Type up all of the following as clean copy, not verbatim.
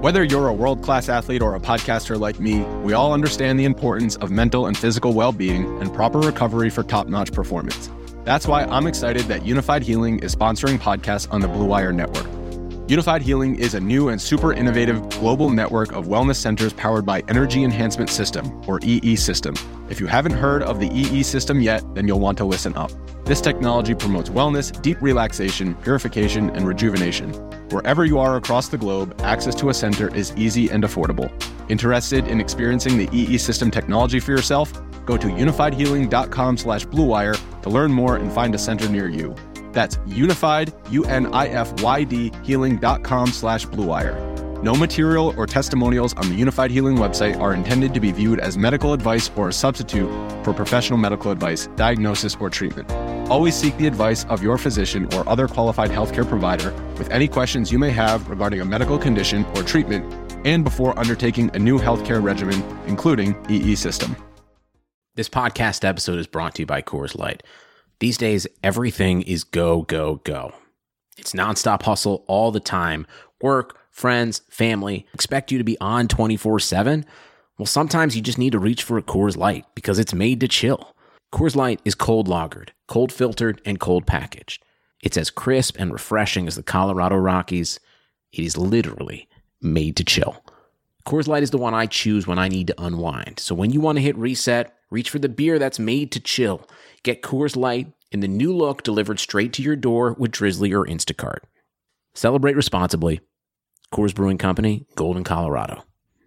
Whether you're a world-class athlete or a podcaster like me, we all understand the importance of mental and physical well-being and proper recovery for top-notch performance. That's why I'm excited that Unified Healing is sponsoring podcasts on the Blue Wire Network. Unified Healing is a new and super innovative global network of wellness centers powered by Energy Enhancement System, or EE System. If you haven't heard of the EE System yet, then you'll want to listen up. This technology promotes wellness, deep relaxation, purification, and rejuvenation. Wherever you are across the globe, access to a center is easy and affordable. Interested in experiencing the EE System technology for yourself? Go to unifiedhealing.com/bluewire to learn more and find a center near you. That's unified, UNIFYD, healing.com/bluewire. No material or testimonials on the Unified Healing website are intended to be viewed as medical advice or a substitute for professional medical advice, diagnosis, or treatment. Always seek the advice of your physician or other qualified healthcare provider with any questions you may have regarding a medical condition or treatment and before undertaking a new healthcare regimen, including EE System. This podcast episode is brought to you by Coors Light. These days, everything is go, go, go. It's nonstop hustle all the time. Work, friends, family expect you to be on 24/7. Well, sometimes you just need to reach for a Coors Light because it's made to chill. Coors Light is cold lagered, cold filtered, and cold packaged. It's as crisp and refreshing as the Colorado Rockies. It is literally made to chill. Coors Light is the one I choose when I need to unwind. So when you want to hit reset, reach for the beer that's made to chill. Get Coors Light in the new look delivered straight to your door with Drizzly or Instacart. Celebrate responsibly. Coors Brewing Company, Golden, Colorado.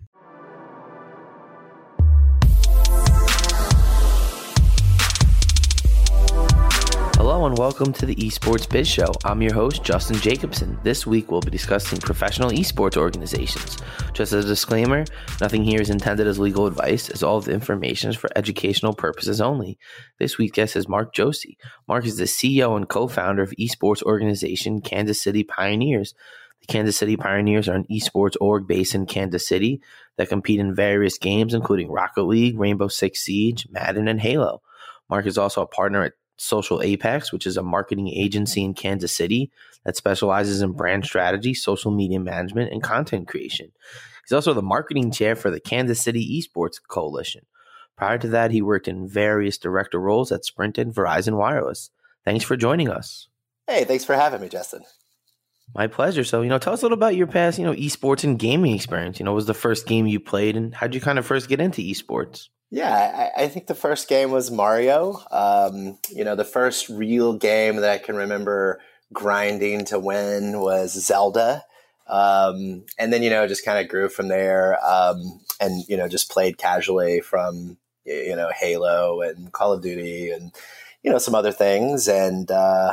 Hello and welcome to the Esports Biz Show. I'm your host, Justin Jacobson. This week we'll be discussing professional esports organizations. Just as a disclaimer, nothing here is intended as legal advice, as all of the information is for educational purposes only. This week's guest is Mark Josi. Mark is the CEO and co-founder of esports organization Kansas City Pioneers. The Kansas City Pioneers are an esports org based in Kansas City that compete in various games, including Rocket League, Rainbow Six Siege, Madden, and Halo. Mark is also a partner at Social Apex, which is a marketing agency in Kansas City that specializes in brand strategy, social media management, and content creation. He's also the marketing chair for the Kansas City Esports Coalition. Prior to that, he worked in various director roles at Sprint and Verizon Wireless. Thanks for joining us. Hey, thanks for having me, Justin. My pleasure. So, tell us a little about your past, esports and gaming experience. What was the first game you played and how'd you kind of first get into esports? Yeah, I think the first game was Mario. The first real game that I can remember grinding to win was Zelda. And then, just kind of grew from there and just played casually from, Halo and Call of Duty and, some other things. And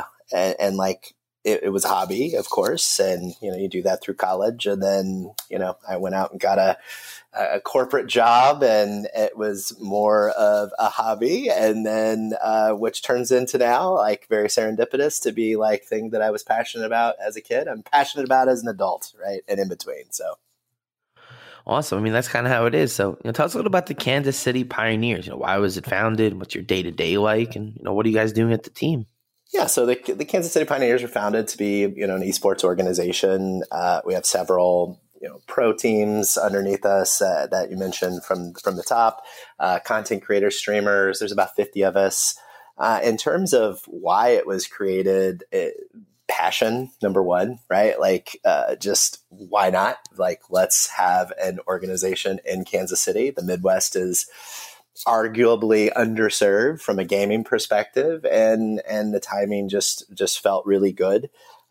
like, it was a hobby, of course. And, you do that through college. And then, I went out and got a corporate job, and it was more of a hobby. And then, which turns into now, like, very serendipitous to be like thing that I was passionate about as a kid. I'm passionate about as an adult, right? And in between. So. Awesome. I mean, that's kind of how it is. So, tell us a little about the Kansas City Pioneers. Why was it founded? What's your day-to-day like? And, what are you guys doing at the team? Yeah, so the Kansas City Pioneers were founded to be, an esports organization. We have several, pro teams underneath us that you mentioned from the top, content creators, streamers. There's about 50 of us. In terms of why it was created, passion, number one, right? Like, just why not? Like, let's have an organization in Kansas City. The Midwest is arguably underserved from a gaming perspective, and the timing just felt really good.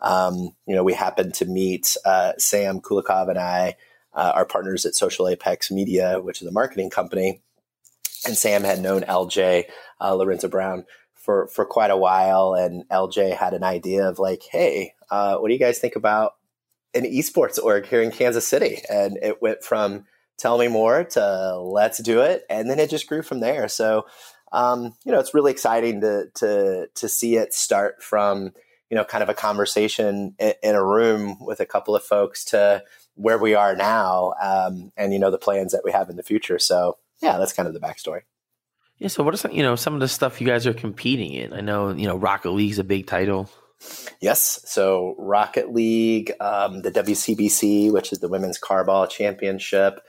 We happened to meet Sam Kulikov and I, our partners at Social Apex Media, which is a marketing company, and Sam had known LJ Lorenzo Brown for quite a while, and LJ had an idea of like, hey, what do you guys think about an esports org here in Kansas City? And it went from tell me more to let's do it. And then it just grew from there. So, it's really exciting to see it start from, kind of a conversation in a room with a couple of folks to where we are now, and, the plans that we have in the future. So yeah, that's kind of the backstory. Yeah. So what are some of the stuff you guys are competing in? I know, Rocket League's a big title. Yes. So Rocket League, the WCBC, which is the Women's Carball Championship,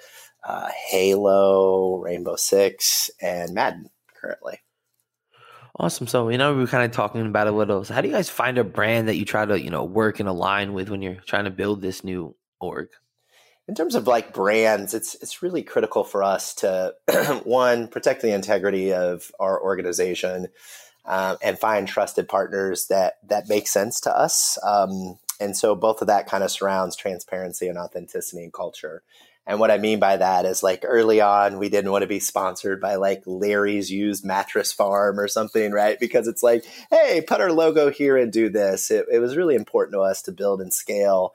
Halo, Rainbow Six, and Madden currently. Awesome. So, we were kind of talking about it a little. So how do you guys find a brand that you try to, work and align with when you're trying to build this new org? In terms of like brands, it's really critical for us to, one, protect the integrity of our organization, and find trusted partners that make sense to us. And so both of that kind of surrounds transparency and authenticity and culture. And what I mean by that is like early on, we didn't want to be sponsored by like Larry's Used Mattress Farm or something, right? Because it's like, hey, put our logo here and do this. It was really important to us to build and scale,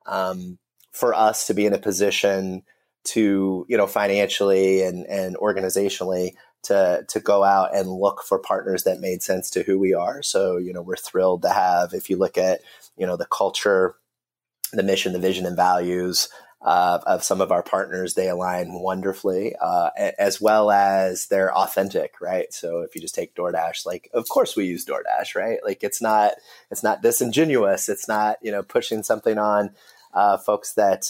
for us to be in a position to, financially and organizationally to go out and look for partners that made sense to who we are. So, we're thrilled to have, if you look at, the culture, the mission, the vision and values of some of our partners, they align wonderfully, as well as they're authentic, right? So if you just take DoorDash, like, of course we use DoorDash, right? Like it's not disingenuous. It's not, pushing something on folks that,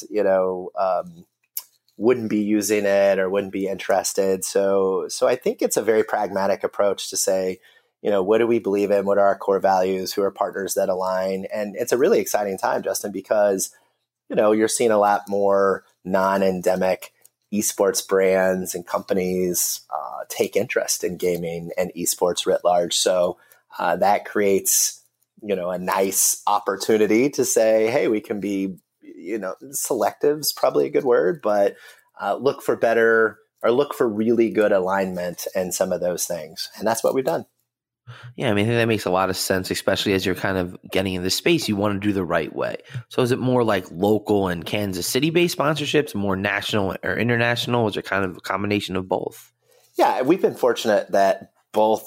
wouldn't be using it or wouldn't be interested. So I think it's a very pragmatic approach to say, what do we believe in? What are our core values? Who are partners that align? And it's a really exciting time, Justin, because you're seeing a lot more non-endemic esports brands and companies take interest in gaming and esports writ large. So that creates, a nice opportunity to say, hey, we can be, selective is probably a good word, but look for really good alignment and some of those things. And that's what we've done. Yeah, I think that makes a lot of sense, especially as you're kind of getting in this space. You want to do the right way. So is it more like local and Kansas City-based sponsorships, more national or international? Is it kind of a combination of both? Yeah, we've been fortunate that both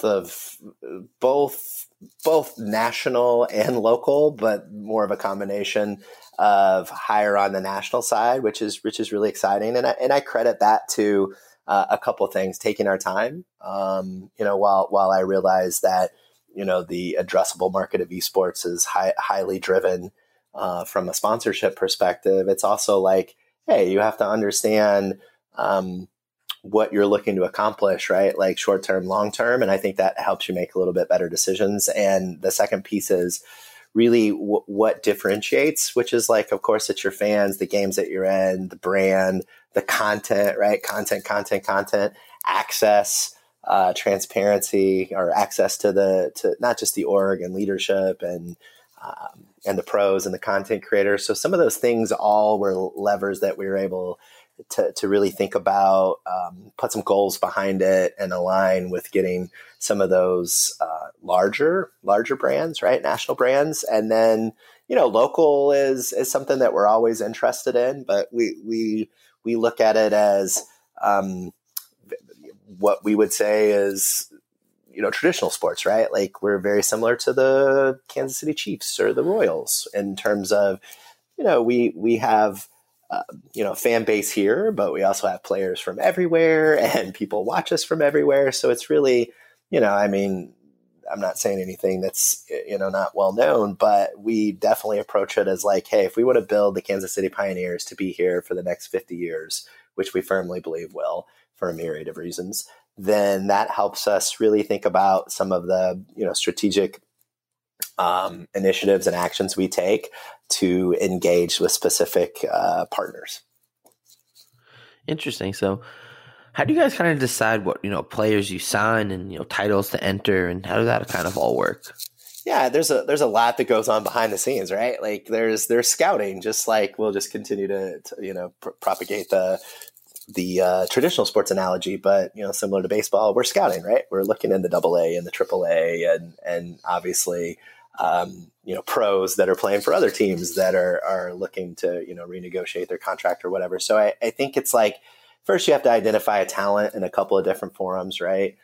national and local, but more of a combination of higher on the national side, which is really exciting. And I credit that to a couple of things, taking our time, while I realize that, the addressable market of esports is highly driven from a sponsorship perspective. It's also like, hey, you have to understand what you're looking to accomplish, right? Like short term, long term. And I think that helps you make a little bit better decisions. And the second piece is really what differentiates, which is like, of course, it's your fans, the games that you're in, the brand, the content, right? Content, access, transparency, or access to not just the org and leadership and the pros and the content creators. So some of those things all were levers that we were able to really think about, put some goals behind it and align with getting some of those larger brands, right? National brands. And then, local is something that we're always interested in, but we look at it as what we would say is, traditional sports, right? Like we're very similar to the Kansas City Chiefs or the Royals in terms of, we have fan base here, but we also have players from everywhere and people watch us from everywhere. So it's really, I'm not saying anything that's, not well known, but we definitely approach it as like, hey, if we want to build the Kansas City Pioneers to be here for the next 50 years, which we firmly believe will for a myriad of reasons, then that helps us really think about some of the, strategic initiatives and actions we take to engage with specific partners. Interesting. So how do you guys kind of decide what, players you sign and, titles to enter, and how does that kind of all work? Yeah, there's a lot that goes on behind the scenes, right? Like there's scouting, just like we'll just continue to propagate the traditional sports analogy, but similar to baseball, we're scouting, right? We're looking in the AA and the AAA and obviously pros that are playing for other teams that are looking to, renegotiate their contract or whatever. So I think it's like, first you have to identify a talent in a couple of different forums, right?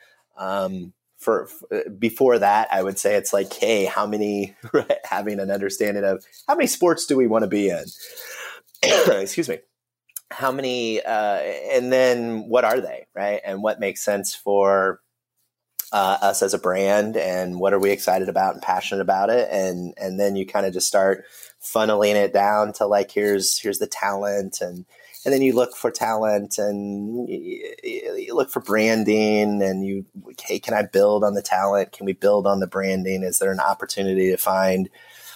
Before that, I would say it's like, hey, how many, right, having an understanding of how many sports do we want to be in? Excuse me. How many, and then what are they, right? And what makes sense for us as a brand, and what are we excited about and passionate about it, and then you kind of just start funneling it down to like here's the talent, and then you look for talent, and you look for branding, and hey, can I build on the talent? Can we build on the branding? Is there an opportunity to find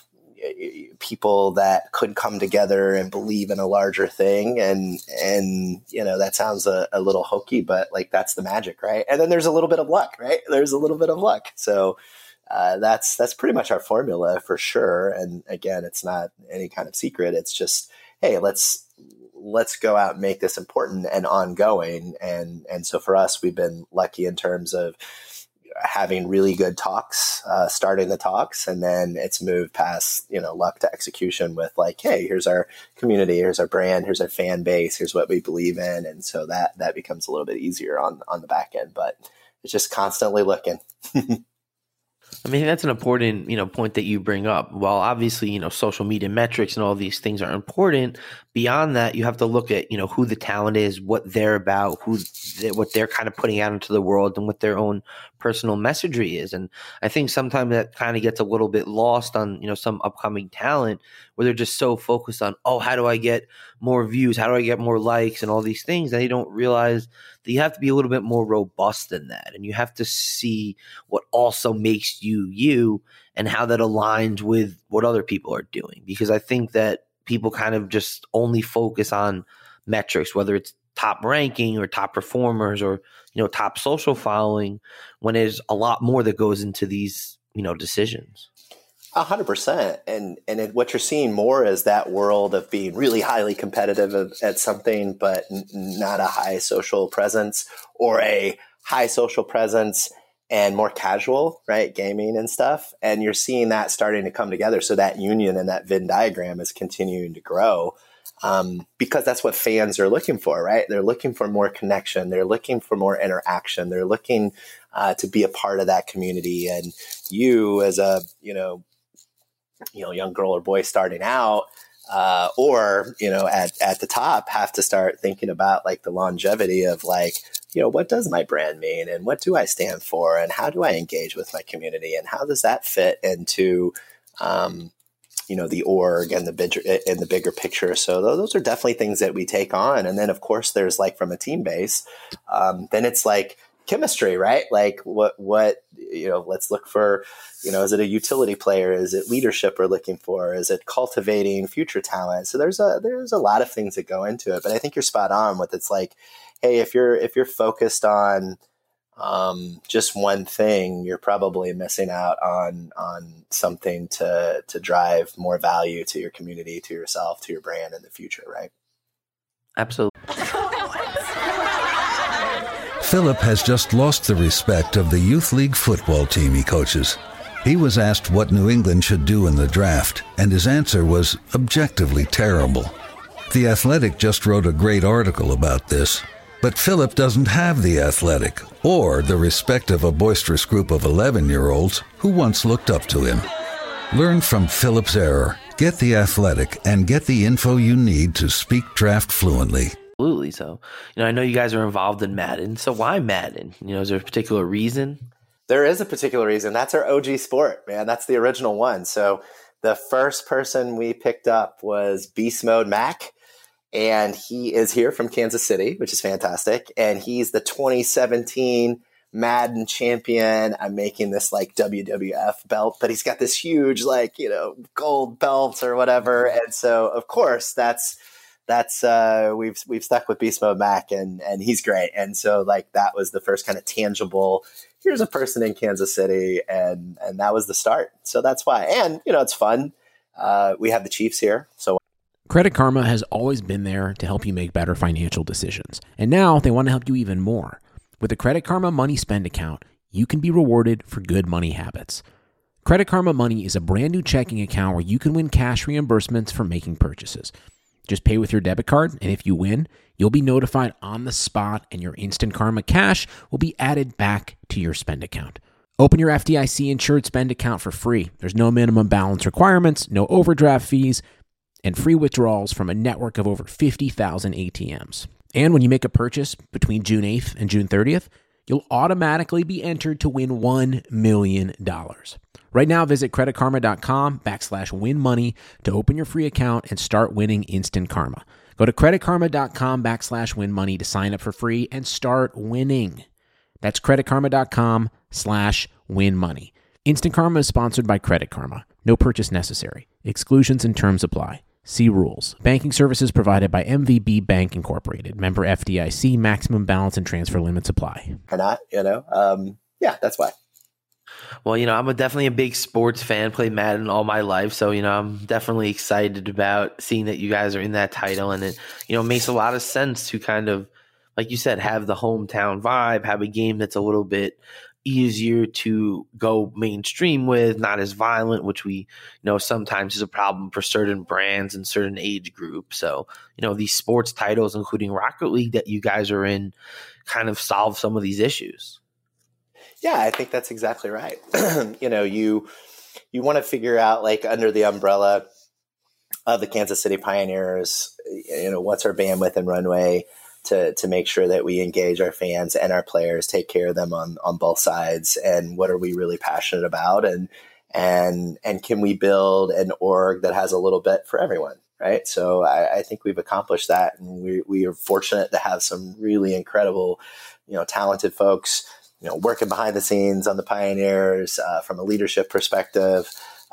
people that could come together and believe in a larger thing? And that sounds a little hokey, but like that's the magic, right? And then there's a little bit of luck, right? There's a little bit of luck. So that's pretty much our formula for sure. And again, it's not any kind of secret. It's just, hey, let's go out and make this important and ongoing. And so for us, we've been lucky in terms of having really good talks, starting the talks, and then it's moved past, luck to execution with like, hey, here's our community, here's our brand, here's our fan base, here's what we believe in. And so that becomes a little bit easier on the back end, but it's just constantly looking. I mean, that's an important, point that you bring up. While obviously, social media metrics and all these things are important, beyond that, you have to look at, who the talent is, what they're about, what they're kind of putting out into the world, and what their own personal messagery is. And I think sometimes that kind of gets a little bit lost on, some upcoming talent where they're just so focused on, oh, how do I get more views? How do I get more likes and all these things? And they don't realize that you have to be a little bit more robust than that. And you have to see what also makes you and how that aligns with what other people are doing. Because I think that people kind of just only focus on metrics, whether it's top ranking or top performers or, top social following, when there's a lot more that goes into these, decisions. 100%. And what you're seeing more is that world of being really highly competitive at something, but not a high social presence, or a high social presence and more casual, right? Gaming and stuff. And you're seeing that starting to come together. So that union and that Venn diagram is continuing to grow. Because that's what fans are looking for, right? They're looking for more connection. They're looking for more interaction. They're looking to be a part of that community. And you as a, young girl or boy starting out, or, at the top, have to start thinking about like the longevity of like, what does my brand mean, and what do I stand for, and how do I engage with my community, and how does that fit into, the org and the bigger picture. So those are definitely things that we take on. And then of course there's like from a team base, then it's like chemistry, right? Like what, let's look for, is it a utility player? Is it leadership we're looking for? Is it cultivating future talent? So there's a lot of things that go into it, but I think you're spot on with it's like, hey, if you're focused on, just one thing, you're probably missing out on something to drive more value to your community, to yourself, to your brand in the future, right? Absolutely. Philip has just lost the respect of the youth league football team he coaches. He was asked what New England should do in the draft, and his answer was objectively terrible. The Athletic just wrote a great article about this. But Philip doesn't have the Athletic or the respect of a boisterous group of 11-year-olds who once looked up to him. Learn from Philip's error, get the Athletic, and get the info you need to speak draft fluently. Absolutely. So, I know you guys are involved in Madden. So why Madden? Is there a particular reason? There is a particular reason. That's our OG sport, man. That's the original one. So the first person we picked up was Beast Mode Mac. And he is here from Kansas City, which is fantastic. And he's the 2017 Madden champion. I'm making this like WWF belt, but he's got this huge, like, gold belt or whatever. And so of course that's we've stuck with Beast Mode Mac, and he's great. And so like, that was the first kind of tangible, here's a person in Kansas City. And that was the start. So that's why. And, it's fun. We have the Chiefs here. So Credit Karma has always been there to help you make better financial decisions. And now they want to help you even more. With the Credit Karma Money Spend account, you can be rewarded for good money habits. Credit Karma Money is a brand new checking account where you can win cash reimbursements for making purchases. Just pay with your debit card, and if you win, you'll be notified on the spot, and your Instant Karma cash will be added back to your spend account. Open your FDIC insured spend account for free. There's no minimum balance requirements, no overdraft fees, and free withdrawals from a network of over 50,000 ATMs. And when you make a purchase between June 8th and June 30th, you'll automatically be entered to win $1 million. Right now, visit creditkarma.com/winmoney to open your free account and start winning instant karma. Go to creditkarma.com/winmoney to sign up for free and start winning. That's creditkarma.com/winmoney. Instant Karma is sponsored by Credit Karma. No purchase necessary. Exclusions and terms apply. See rules. Banking services provided by MVB Bank Incorporated. Member FDIC. Maximum balance and transfer limits apply. Or not, yeah, that's why. Well, I'm definitely a big sports fan, played Madden all my life. So, I'm definitely excited about seeing that you guys are in that title. And it, makes a lot of sense to kind of, like you said, have the hometown vibe, have a game that's a little bit easier to go mainstream with, not as violent, which we know sometimes is a problem for certain brands and certain age groups. So, these sports titles, including Rocket League that you guys are in, kind of solve some of these issues. Yeah, I think that's exactly right. You want to figure out, like, under the umbrella of the Kansas City Pioneers, what's our bandwidth and runway to make sure that we engage our fans and our players, take care of them on both sides, and what are we really passionate about, and can we build an org that has a little bit for everyone, right? So I think we've accomplished that, and we are fortunate to have some really incredible, talented folks, working behind the scenes on the Pioneers from a leadership perspective,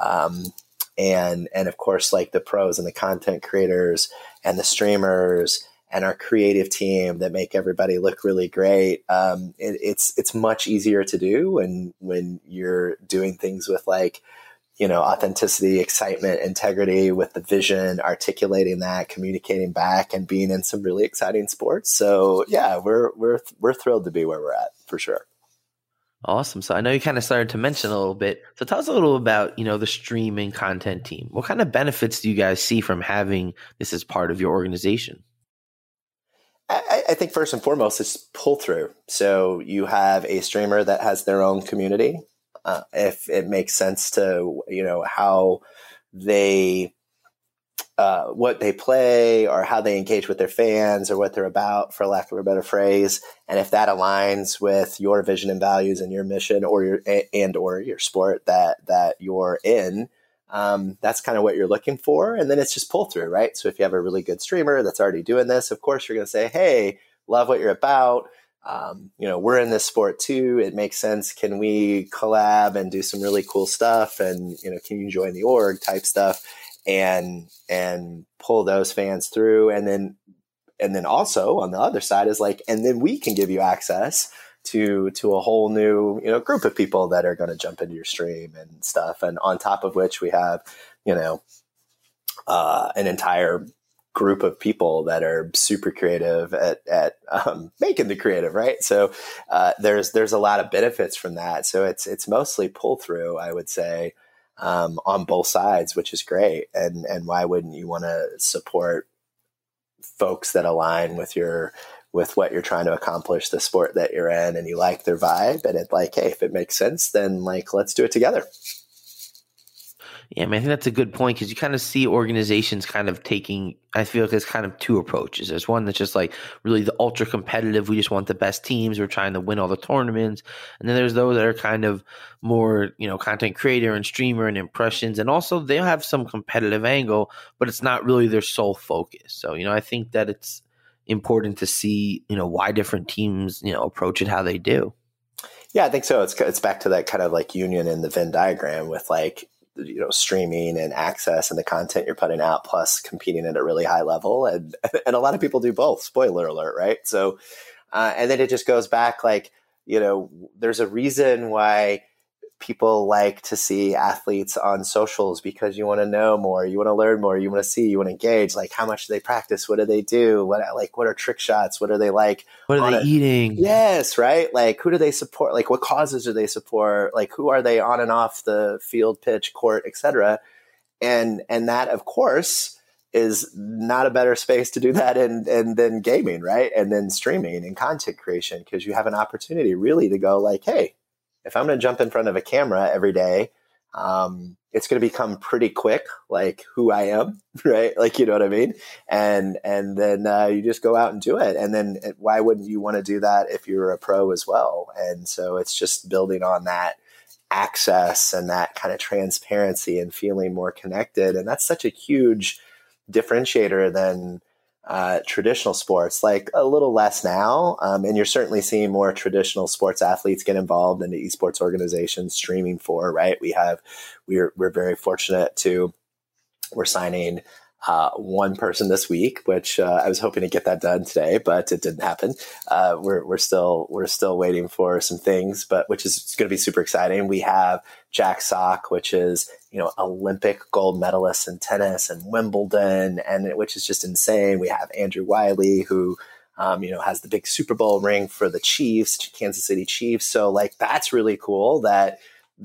and of course, like the pros and the content creators and the streamers and our creative team that make everybody look really great. It's much easier to do when you're doing things with, like, authenticity, excitement, integrity, with the vision, articulating that, communicating back, and being in some really exciting sports. So yeah, we're thrilled to be where we're at, for sure. Awesome. So I know you kind of started to mention a little bit. So tell us a little about, the streaming content team. What kind of benefits do you guys see from having this as part of your organization? I think first and foremost, it's pull through. So you have a streamer that has their own community. If it makes sense to, how they, what they play, or how they engage with their fans, or what they're about, for lack of a better phrase. And if that aligns with your vision and values and your mission, or your sport that you're in, that's kind of what you're looking for. And then it's just pull through, right? So if you have a really good streamer that's already doing this, of course you're going to say, hey, love what you're about. We're in this sport too. It makes sense. Can we collab and do some really cool stuff? And, can you join the org type stuff, and pull those fans through? And then also on the other side is like, and then we can give you access to a whole new, group of people that are going to jump into your stream and stuff. And on top of which we have, an entire group of people that are super creative at making the creative, right? So there's a lot of benefits from that. So it's mostly pull through, I would say, on both sides, which is great. And why wouldn't you want to support folks that align with what you're trying to accomplish, the sport that you're in, and you like their vibe, and it's like, hey, if it makes sense, then let's do it together. Yeah, I think that's a good point, because you kind of see organizations kind of taking, I feel like there's kind of two approaches. There's one that's just like really the ultra competitive. We just want the best teams. We're trying to win all the tournaments. And then there's those that are kind of more, content creator and streamer and impressions. And also they'll have some competitive angle, but it's not really their sole focus. So, I think that it's important to see, why different teams, approach it how they do. Yeah, I think so. It's back to that kind of like union in the Venn diagram with, like, streaming and access and the content you're putting out, plus competing at a really high level. And a lot of people do both, spoiler alert, right? So, and then it just goes back, like, there's a reason why people like to see athletes on socials, because you want to know more, you want to learn more, you want to see, you want to engage. Like, how much do they practice? What do they do? What are trick shots? What are they like? What are they eating? Yes, right. Like, who do they support? Like, what causes do they support? Like, who are they on and off the field, pitch, court, etc. And that, of course, is not a better space to do that than gaming, right? And then streaming and content creation, because you have an opportunity really to go like, hey, if I'm going to jump in front of a camera every day, it's going to become pretty quick, like who I am, right? Like, you know what I mean? And then you just go out and do it. And then why wouldn't you want to do that if you're a pro as well? And so it's just building on that access and that kind of transparency and feeling more connected. And that's such a huge differentiator than traditional sports, like a little less now. And you're certainly seeing more traditional sports athletes get involved in the esports organizations streaming for, right? We're very fortunate we're signing one person this week, which I was hoping to get that done today, but it didn't happen. We're still waiting for some things, but which is going to be super exciting. We have Jack Sock, which is, Olympic gold medalist in tennis and Wimbledon, and which is just insane. We have Andrew Wiley, who, has the big Super Bowl ring for the Chiefs, Kansas City Chiefs. So like, that's really cool that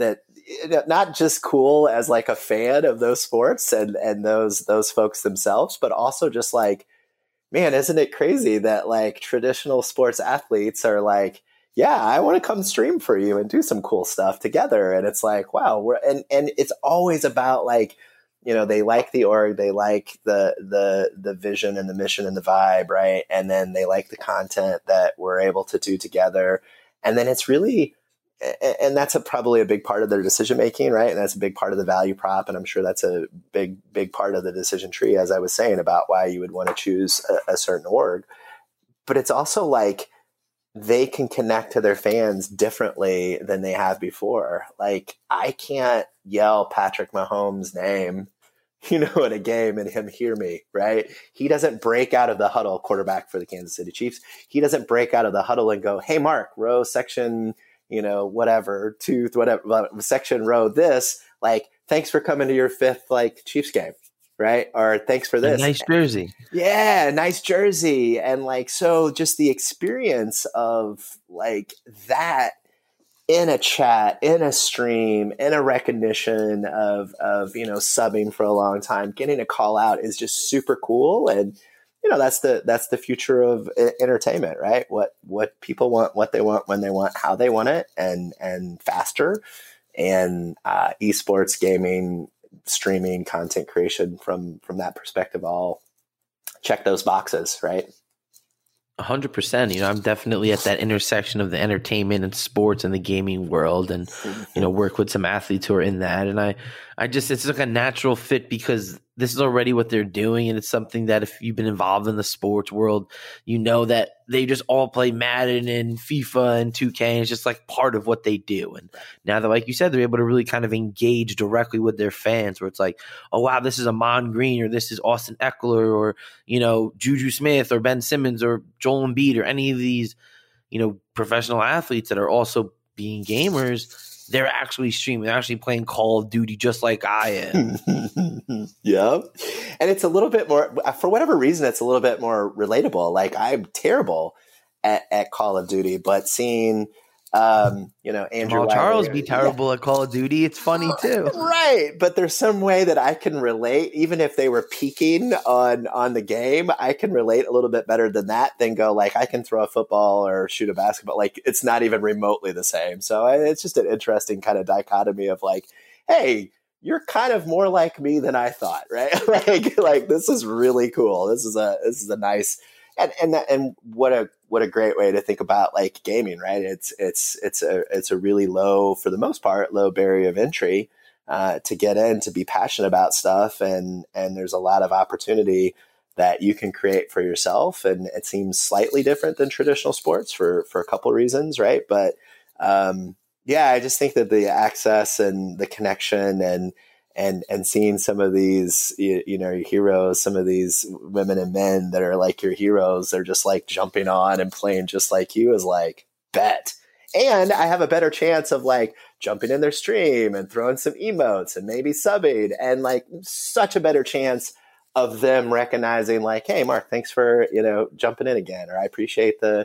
not just cool as like a fan of those sports and those folks themselves, but also just like, man, isn't it crazy that like traditional sports athletes are like, yeah, I want to come stream for you and do some cool stuff together. And it's like, wow, and it's always about like, they like the org, they like the vision and the mission and the vibe, right? And then they like the content that we're able to do together. And then it's really, and that's probably a big part of their decision making, right? And that's a big part of the value prop. And I'm sure that's a big part of the decision tree, as I was saying, about why you would want to choose a certain org. But it's also like they can connect to their fans differently than they have before. Like, I can't yell Patrick Mahomes' name, in a game and him hear me, right? He doesn't break out of the huddle, quarterback for the Kansas City Chiefs. He doesn't break out of the huddle and go, hey, Mark, row section, whatever, tooth, whatever, section row this, like, thanks for coming to your fifth, like, Chiefs game, right? Or thanks for this. A nice jersey. Yeah, nice jersey. And like, so just the experience of like that in a chat, in a stream, in a recognition of subbing for a long time, getting a call out is just super cool. And that's the future of entertainment, right? What people want, what they want, when they want, how they want it, and faster. And esports, gaming, streaming, content creation from that perspective, all check those boxes, right? 100%. I'm definitely at that intersection of the entertainment and sports and the gaming world, and work with some athletes who are in that. And I just, it's like a natural fit because this is already what they're doing, and it's something that if you've been involved in the sports world, that they just all play Madden and FIFA and 2K, and it's just like part of what they do. And now that, like you said, they're able to really kind of engage directly with their fans, where it's like, oh wow, this is Amon Green, or this is Austin Eckler, or Juju Smith, or Ben Simmons, or Joel Embiid, or any of these professional athletes that are also being gamers. They're actually streaming, they're actually playing Call of Duty just like I am. Yeah. And it's a little bit more, for whatever reason, it's a little bit more relatable. Like, I'm terrible at Call of Duty, but seeing, Andrew Charles be terrible at Call of Duty, it's funny too. Right. But there's some way that I can relate, even if they were peaking on the game, I can relate a little bit better than that, than go like, I can throw a football or shoot a basketball. Like, it's not even remotely the same. So it's just an interesting kind of dichotomy of like, hey, you're kind of more like me than I thought, right? like this is really cool. This is a nice, and what a great way to think about like gaming, right? It's a really low, for the most part, low barrier of entry to get in, to be passionate about stuff, and there's a lot of opportunity that you can create for yourself. And it seems slightly different than traditional sports for a couple of reasons, right? But I just think that the access and the connection and seeing some of these, your heroes, some of these women and men that are like your heroes, they're just like jumping on and playing just like you, is like, bet. And I have a better chance of like jumping in their stream and throwing some emotes and maybe subbing, and like such a better chance of them recognizing like, hey, Mark, thanks for, jumping in again, or I appreciate the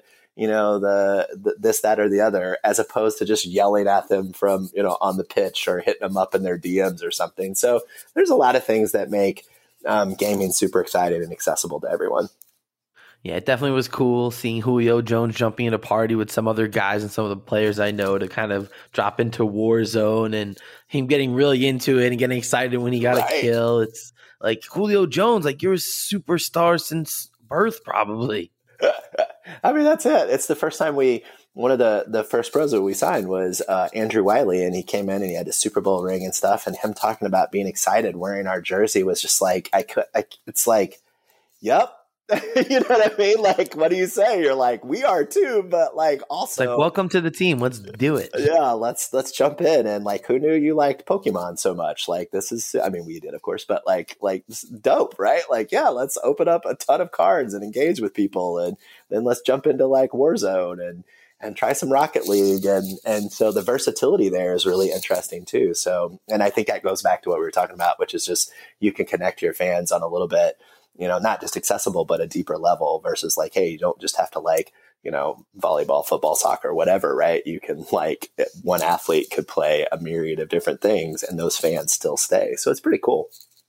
this, that, or the other, as opposed to just yelling at them from, on the pitch or hitting them up in their DMs or something. So there's a lot of things that make gaming super exciting and accessible to everyone. Yeah, it definitely was cool seeing Julio Jones jumping in a party with some other guys and some of the players I know to kind of drop into Warzone, and him getting really into it and getting excited when he got a kill. It's like, Julio Jones, like, you're a superstar since birth, probably. I mean, that's it. It's the first time one of the first pros that we signed was Andrew Wiley, and he came in and he had a Super Bowl ring and stuff, and him talking about being excited wearing our jersey was just like, it's like, yep. You know what I mean? Like, what do you say? You're like, we are too, but like also it's like, welcome to the team. Let's do it. Yeah, let's jump in. And like, who knew you liked Pokemon so much? Like, this is, I mean, we did, of course, but like this is dope, right? Like, yeah, let's open up a ton of cards and engage with people, and then let's jump into like Warzone and try some Rocket League. And so the versatility there is really interesting too. So, and I think that goes back to what we were talking about, which is just, you can connect to your fans on a little bit, you know, not just accessible, but a deeper level versus like, hey, you don't just have to like, you know, volleyball, football, soccer, whatever, right? You can like, one athlete could play a myriad of different things and those fans still stay. So it's pretty cool.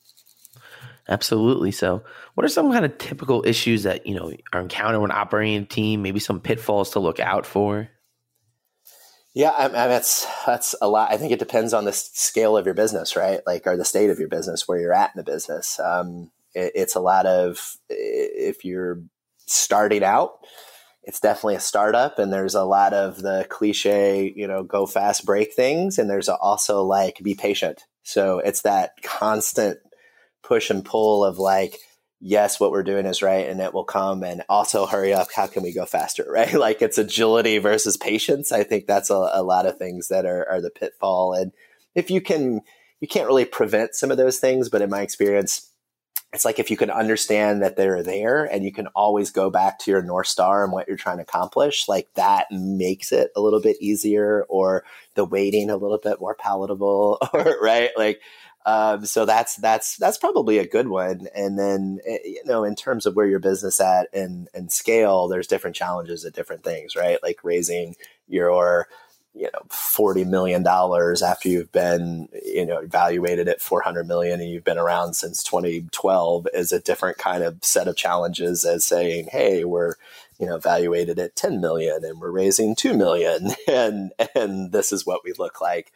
Absolutely. So what are some kind of typical issues that, you know, are encountered when operating a team, maybe some pitfalls to look out for? Yeah, I mean, that's a lot. I think it depends on the scale of your business, right? Like, or the state of your business, where you're at in the business. It's a lot of, if you're starting out, it's definitely a startup, and there's a lot of the cliche, you know, go fast, break things. And there's also like, be patient. So it's that constant push and pull of like, yes, what we're doing is right and it will come, and also hurry up. How can we go faster? Right? Like, it's agility versus patience. I think that's a lot of things that are the pitfall. And if you can't really prevent some of those things, but in my experience, it's like, if you can understand that they're there and you can always go back to your North Star and what you're trying to accomplish, like, that makes it a little bit easier, or the waiting a little bit more palatable, or right? Like, so that's probably a good one. And then, you know, in terms of where your business at and scale, there's different challenges at different things, right? Like raising your, you know, $40 million after you've been, you know, evaluated at 400 million and you've been around since 2012 is a different kind of set of challenges as saying, hey, we're, you know, evaluated at 10 million and we're raising 2 million and this is what we look like.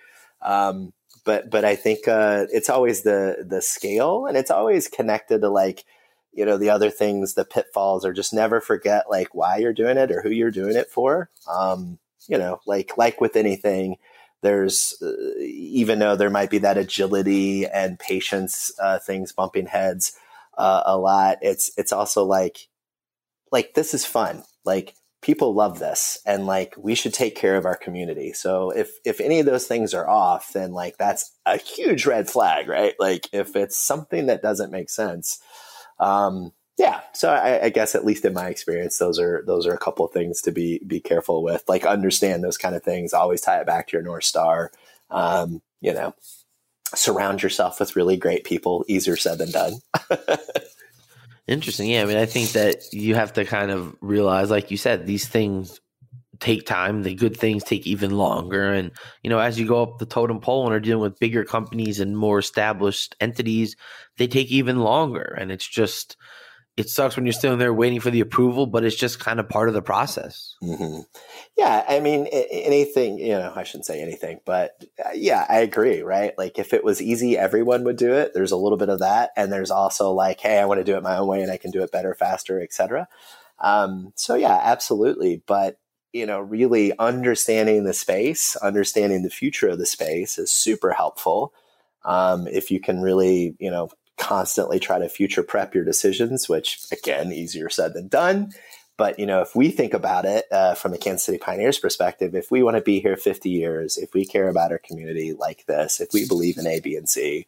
But I think, it's always the scale, and it's always connected to like, you know, the other things, the pitfalls, or just never forget like why you're doing it or who you're doing it for. You know, like with anything, there's, even though there might be that agility and patience, things bumping heads, a lot, it's also like, this is fun. Like, people love this, and like, we should take care of our community. So if any of those things are off, then like, that's a huge red flag, right? Like, if it's something that doesn't make sense, yeah. So I guess, at least in my experience, those are a couple of things to be careful with. Like, understand those kind of things. Always tie it back to your North Star. You know, surround yourself with really great people. Easier said than done. Interesting. Yeah. I mean, I think that you have to kind of realize, like you said, these things take time. The good things take even longer. And, you know, as you go up the totem pole and are dealing with bigger companies and more established entities, they take even longer. And it's just, it sucks when you're still there waiting for the approval, but it's just kind of part of the process. Mm-hmm. Yeah. I mean, anything, you know, I shouldn't say anything, but yeah, I agree, right? Like, if it was easy, everyone would do it. There's a little bit of that. And there's also like, hey, I want to do it my own way and I can do it better, faster, et cetera. So yeah, absolutely. But, you know, really understanding the space, understanding the future of the space is super helpful. If you can really, you know, constantly try to future prep your decisions, which again, easier said than done. But, you know, if we think about it from a Kansas City Pioneers perspective, if we want to be here 50 years, if we care about our community like this, if we believe in A, B, and C,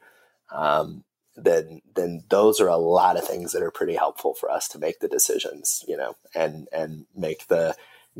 then those are a lot of things that are pretty helpful for us to make the decisions, you know, and make the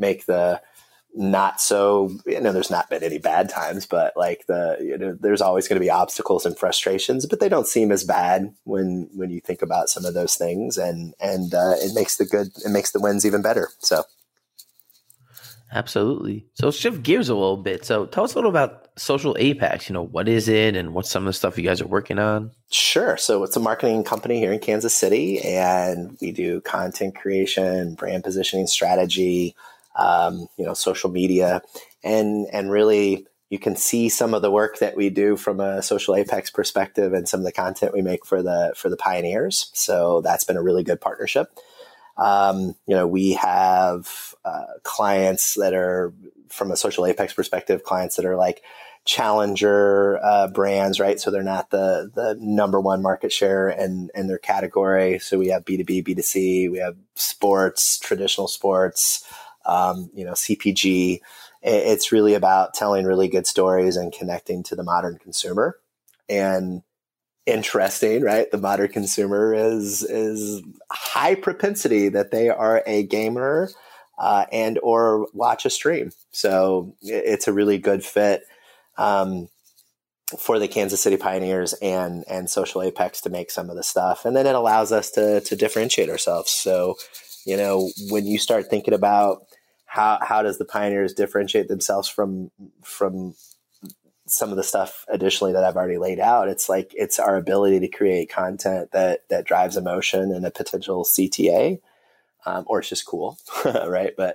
not so, you know, there's not been any bad times, but like you know, there's always going to be obstacles and frustrations, but they don't seem as bad when you think about some of those things, and it makes the wins even better. So. Absolutely. So shift gears a little bit. So tell us a little about Social Apex, what is it and what's some of the stuff you guys are working on? Sure. So it's a marketing company here in Kansas City, and we do content creation, brand positioning strategy, social media, and really you can see some of the work that we do from a Social Apex perspective and some of the content we make for the pioneers. So that's been a really good partnership. We have clients that are, from a Social Apex perspective, clients that are like challenger brands, right? So they're not the number one market share in their category. So we have B2B, B2C, we have sports, traditional sports, CPG. It's really about telling really good stories and connecting to the modern consumer. And interesting, right? The modern consumer is high propensity that they are a gamer and or watch a stream. So it's a really good fit for the Kansas City Pioneers and Social Apex to make some of the stuff. And then it allows us to differentiate ourselves. So, when you start thinking about how does the Pioneers differentiate themselves from some of the stuff additionally that I've already laid out, it's our ability to create content that drives emotion and a potential CTA, or it's just cool, right? But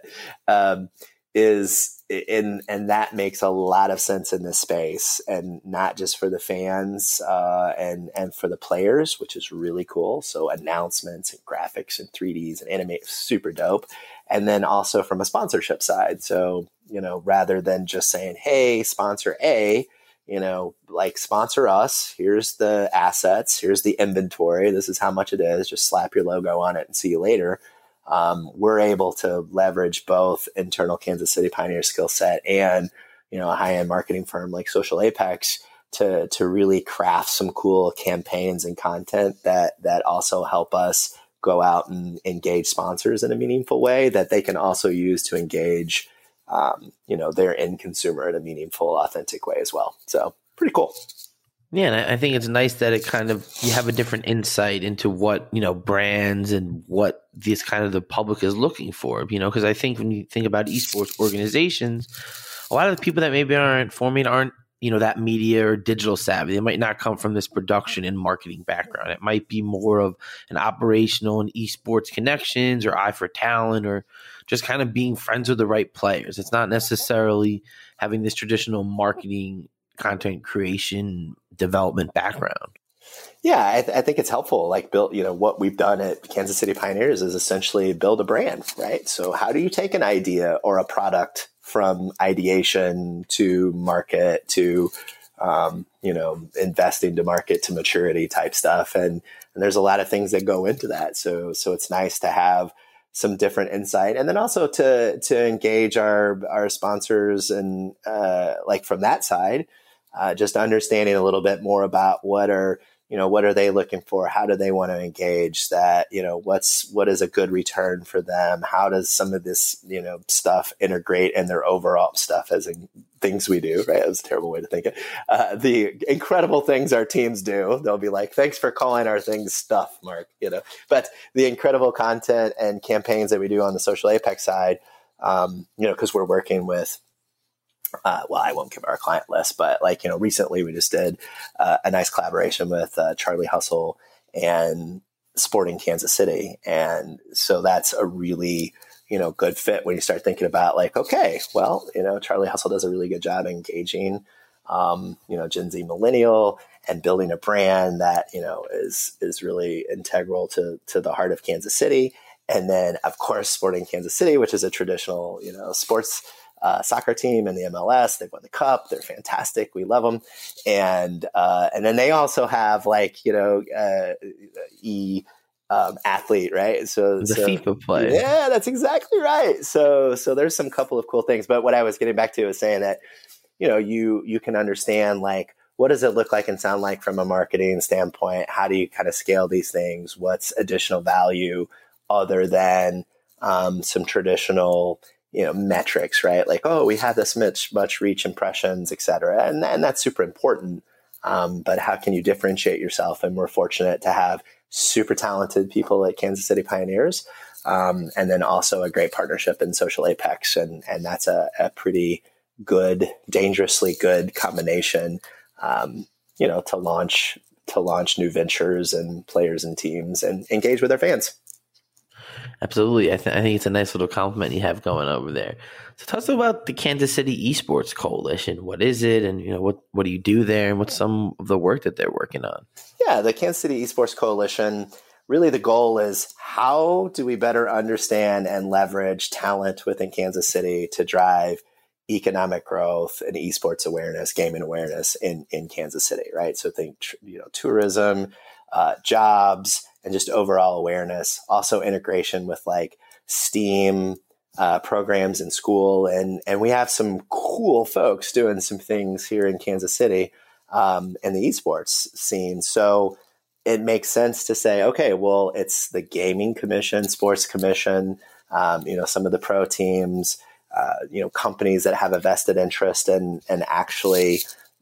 and that makes a lot of sense in this space, and not just for the fans and for the players, which is really cool. So announcements and graphics and 3Ds and animate, super dope. And then also from a sponsorship side. So, rather than just saying, hey, sponsor A, sponsor us, here's the assets, here's the inventory, this is how much it is, just slap your logo on it and see you later. We're able to leverage both internal Kansas City Pioneer skill set and, a high-end marketing firm like Social Apex to really craft some cool campaigns and content that also help us go out and engage sponsors in a meaningful way that they can also use to engage, their end consumer in a meaningful, authentic way as well. So pretty cool. Yeah, and I think it's nice that it you have a different insight into what, brands and what this kind of the public is looking for, because I think when you think about esports organizations, a lot of the people that maybe aren't that media or digital savvy. They might not come from this production and marketing background. It might be more of an operational and esports connections or eye for talent or just kind of being friends with the right players. It's not necessarily having this traditional marketing, content creation, development background. Yeah, I think it's helpful. Like what we've done at Kansas City Pioneers is essentially build a brand, right? So how do you take an idea or a product from ideation to market to, investing to market to maturity type stuff. And there's a lot of things that go into that. So it's nice to have some different insight, and then also to engage our sponsors and from that side, just understanding a little bit more about what are they looking for? How do they want to engage that? What is a good return for them? How does some of this, stuff integrate in their overall stuff as in things we do, right? That was a terrible way to think it. The incredible things our teams do, they'll be like, thanks for calling our things stuff, Mark, but the incredible content and campaigns that we do on the Social Apex side, because we're working with, I won't give our client list, but recently we just did a nice collaboration with Charlie Hustle and Sporting Kansas City. And so that's a really, good fit when you start thinking about Charlie Hustle does a really good job engaging, Gen Z millennial and building a brand that, is really integral to the heart of Kansas City. And then of course, Sporting Kansas City, which is a traditional, sports soccer team in the MLS. They've won the cup. They're fantastic. We love them. And then they also have athlete, right? So FIFA player. Yeah, that's exactly right. So there's some couple of cool things. But what I was getting back to is saying that, you can understand what does it look like and sound like from a marketing standpoint? How do you kind of scale these things? What's additional value other than some traditional metrics, right? We have this much reach, impressions, et cetera. And that's super important. But how can you differentiate yourself? And we're fortunate to have super talented people at Kansas City Pioneers. And then also a great partnership in Social Apex. And that's a pretty good, dangerously good combination, to launch new ventures and players and teams and engage with their fans. Absolutely. I think it's a nice little compliment you have going over there. So tell us about the Kansas City Esports Coalition. What is it? And, what do you do there? And what's some of the work that they're working on? Yeah, the Kansas City Esports Coalition, really the goal is how do we better understand and leverage talent within Kansas City to drive economic growth and esports awareness, gaming awareness in Kansas City, right? So think, tourism, jobs, and just overall awareness. Also integration with like STEAM programs in school. And we have some cool folks doing some things here in Kansas City in the esports scene. So it makes sense to say, okay, well, it's the Gaming Commission, Sports Commission, some of the pro teams, companies that have a vested interest in actually,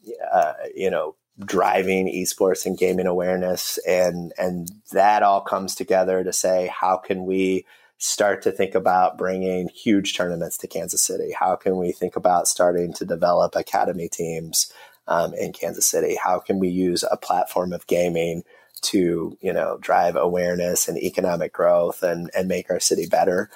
driving esports and gaming awareness. And that all comes together to say, how can we start to think about bringing huge tournaments to Kansas City? How can we think about starting to develop academy teams in Kansas City? How can we use a platform of gaming to, drive awareness and economic growth and make our city better?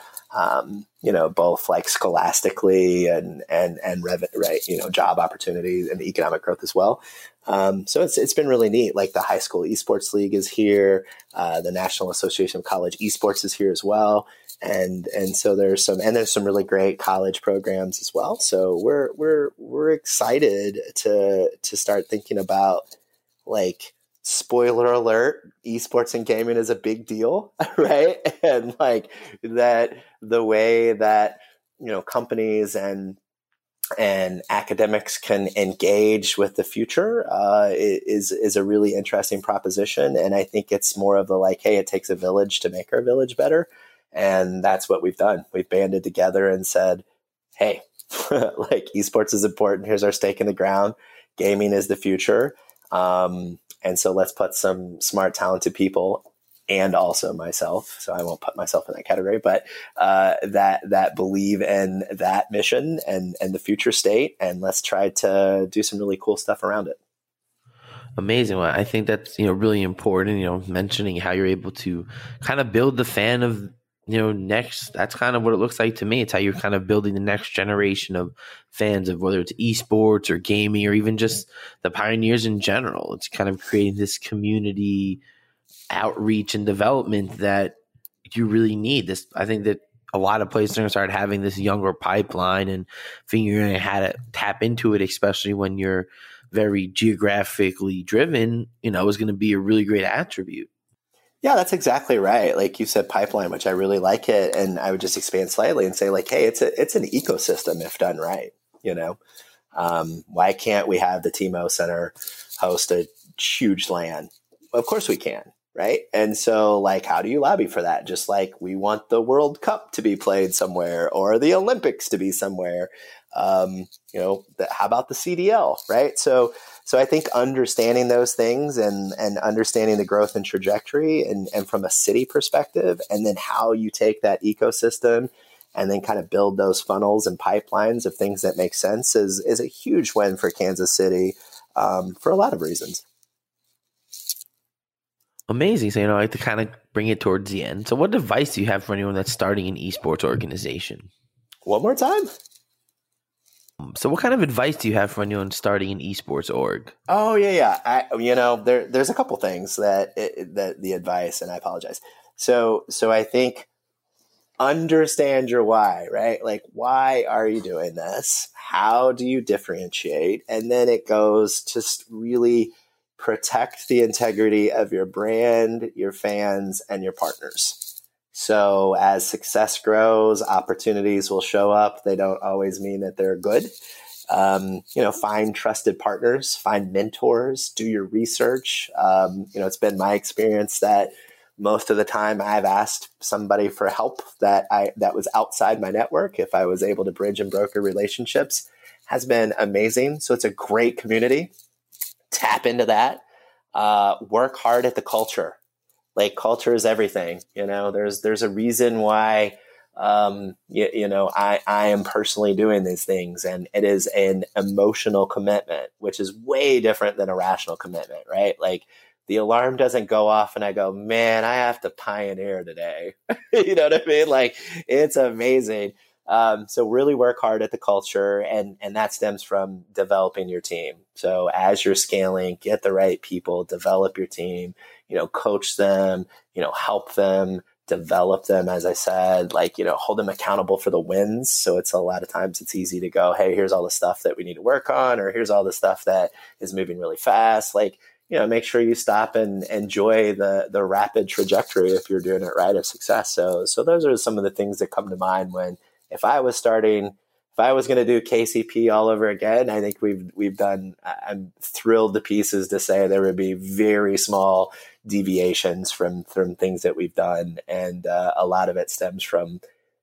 Both like scholastically and right, job opportunities and economic growth as well. So it's been really neat. Like the High School Esports League is here. The National Association of College Esports is here as well. And so there's some really great college programs as well. So we're excited to start thinking about, like, spoiler alert, esports and gaming is a big deal, right? And like that, the way that, companies and academics can engage with the future is a really interesting proposition. And I think it's more of the like, hey, it takes a village to make our village better. And that's what we've done. We've banded together and said, hey, like esports is important. Here's our stake in the ground. Gaming is the future. And so let's put some smart, talented people, and also myself, so I won't put myself in that category, but that believe in that mission and the future state, and let's try to do some really cool stuff around it. Amazing. Well, I think that's really important. Mentioning how you're able to kind of build the fan of next. That's kind of what it looks like to me. It's how you're kind of building the next generation of fans of whether it's esports or gaming or even just the pioneers in general. It's kind of creating this community outreach and development that you really need. This, I think that a lot of places are going to start having this younger pipeline and figuring out how to tap into it, especially when you're very geographically driven, is going to be a really great attribute. Yeah, that's exactly right. Like you said, pipeline, which I really like it. And I would just expand slightly and say like, hey, it's an ecosystem if done right. Why can't we have the TMO Center host a huge LAN? Well, of course we can. Right. And so like, how do you lobby for that? Just like we want the World Cup to be played somewhere or the Olympics to be somewhere. How about the CDL? Right. So I think understanding those things and understanding the growth and trajectory and from a city perspective, and then how you take that ecosystem and then kind of build those funnels and pipelines of things that make sense is a huge win for Kansas City for a lot of reasons. Amazing. So, I like to kind of bring it towards the end. So what advice do you have for anyone that's starting an esports organization? One more time. So what kind of advice do you have for anyone starting an esports org? Oh, yeah. There's a couple things that the advice, and I apologize. So I think understand your why, right? Like, why are you doing this? How do you differentiate? And then it goes to really protect the integrity of your brand, your fans, and your partners. So as success grows, opportunities will show up. They don't always mean that they're good. Find trusted partners, find mentors, do your research. It's been my experience that most of the time I've asked somebody for help that was outside my network. If I was able to bridge and broker relationships, has been amazing. So it's a great community. Tap into that. Work hard at the culture. Like culture is everything. There's a reason why I am personally doing these things, and it is an emotional commitment, which is way different than a rational commitment, right? Like the alarm doesn't go off and I go, man, I have to pioneer today. You know what I mean? Like it's amazing. So really work hard at the culture, and that stems from developing your team. So as you're scaling, get the right people, develop your team, coach them, help them, develop them. As I said, hold them accountable for the wins. So it's a lot of times it's easy to go, hey, here's all the stuff that we need to work on, or here's all the stuff that is moving really fast. Make sure you stop and enjoy the rapid trajectory if you're doing it right of success. So those are some of the things that come to mind when, if I was going to do KCP all over again, I think we've done, I'm thrilled to pieces to say there would be very small deviations from things that we've done. And a lot of it stems from,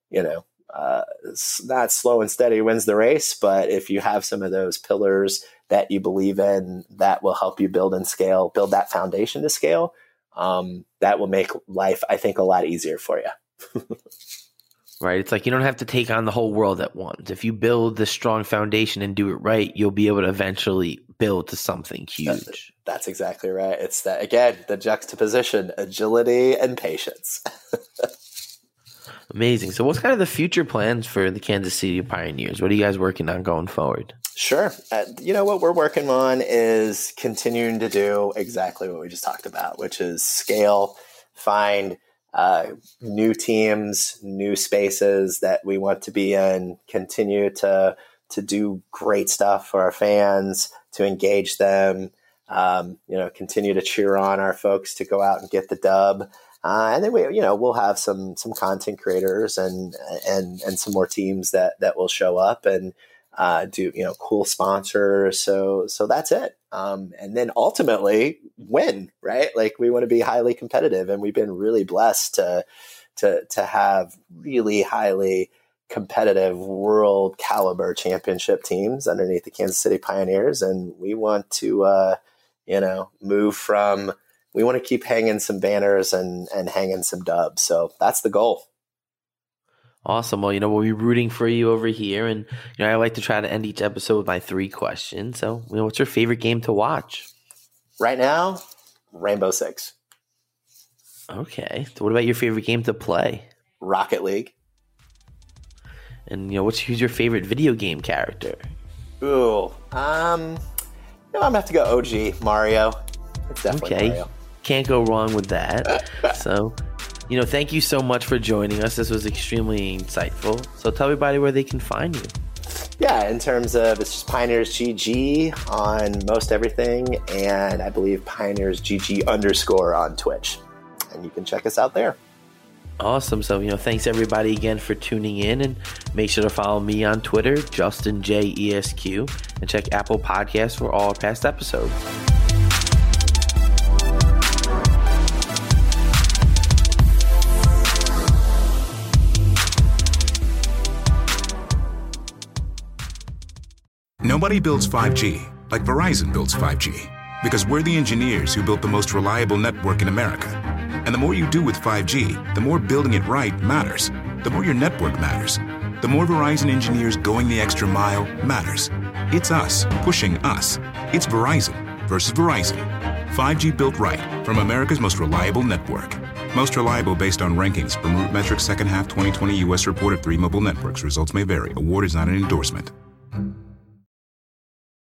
not slow and steady wins the race, but if you have some of those pillars that you believe in, that will help you build and scale, build that foundation to scale. That will make life, I think, a lot easier for you. Right. It's like you don't have to take on the whole world at once. If you build the strong foundation and do it right, you'll be able to eventually build to something huge. That's exactly right. It's that, again, the juxtaposition, agility and patience. Amazing. So what's kind of the future plans for the Kansas City Pioneers? What are you guys working on going forward? Sure. What we're working on is continuing to do exactly what we just talked about, which is scale, find new teams, new spaces that we want to be in, continue to do great stuff for our fans, to engage them, continue to cheer on our folks to go out and get the dub. And then we'll have some content creators and some more teams that will show up and do cool sponsors. So that's it. And then ultimately win, right? Like we want to be highly competitive, and we've been really blessed to have really highly competitive world caliber championship teams underneath the Kansas City Pioneers. And we want to, we want to keep hanging some banners and hanging some dubs. So that's the goal. Awesome. Well, we'll be rooting for you over here. And, I like to try to end each episode with my 3 questions. So, what's your favorite game to watch? Right now, Rainbow Six. Okay. So what about your favorite game to play? Rocket League. And, who's your favorite video game character? Ooh. I'm going to have to go OG, Mario. It's definitely Mario. Can't go wrong with that. So, thank you so much for joining us. This was extremely insightful. So tell everybody where they can find you. Yeah, in terms of, it's just Pioneers GG on most everything, and I believe Pioneers GG _ on Twitch. And you can check us out there. Awesome. So, thanks everybody again for tuning in, and make sure to follow me on Twitter, JustinJESQ, and check Apple Podcasts for all past episodes. Nobody builds 5G like Verizon builds 5G, because we're the engineers who built the most reliable network in America. And the more you do with 5G, the more building it right matters. The more your network matters. The more Verizon engineers going the extra mile matters. It's us pushing us. It's Verizon versus Verizon. 5G built right from America's most reliable network. Most reliable based on rankings from RootMetrics second half 2020 U.S. report of 3 mobile networks. Results may vary. Award is not an endorsement.